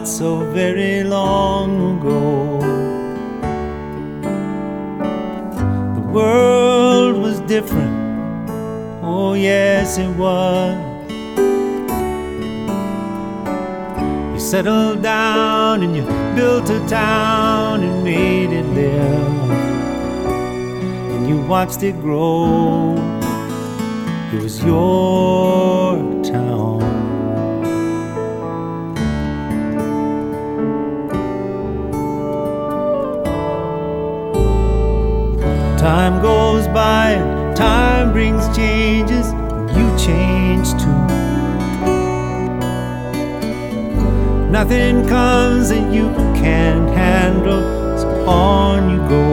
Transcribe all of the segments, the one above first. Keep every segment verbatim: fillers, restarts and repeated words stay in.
not so very long ago. The world was different, oh yes it was. You settled down and you built a town and made it live, and you watched it grow. It was your town. Time goes by and time brings changes, and you change too. Nothing comes that you can't handle, so on you go.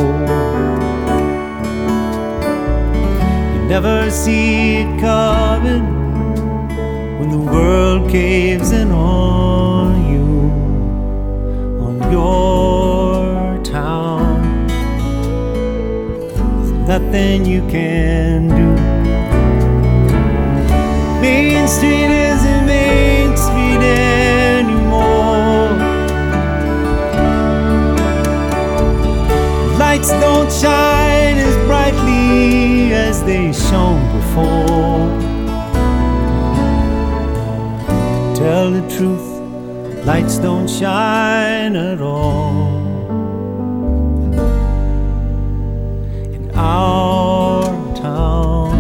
You never see it coming when the world caves in on you, on your town. Nothing you can do. Main Street isn't Main Street anymore. Lights don't shine as brightly as they shone before. To tell the truth, lights don't shine at all. Our town.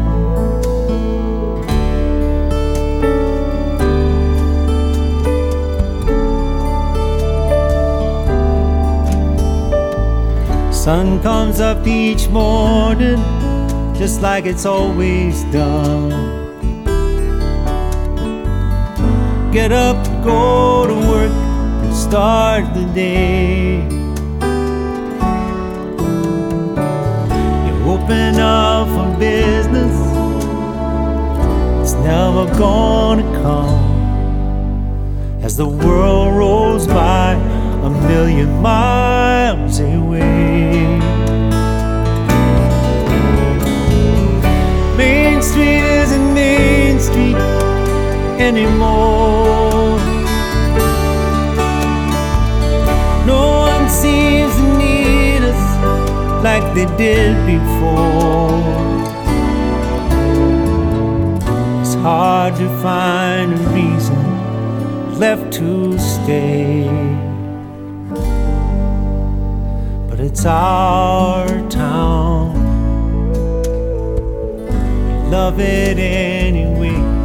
Sun comes up each morning just like it's always done. Get up, go to work, and start the day. Open up for business, it's never gonna come, as the world rolls by a million miles away. Main Street isn't Main Street anymore. No one seems to need us like they did before. It's hard to find a reason left to stay, but it's our town. We love it anyway.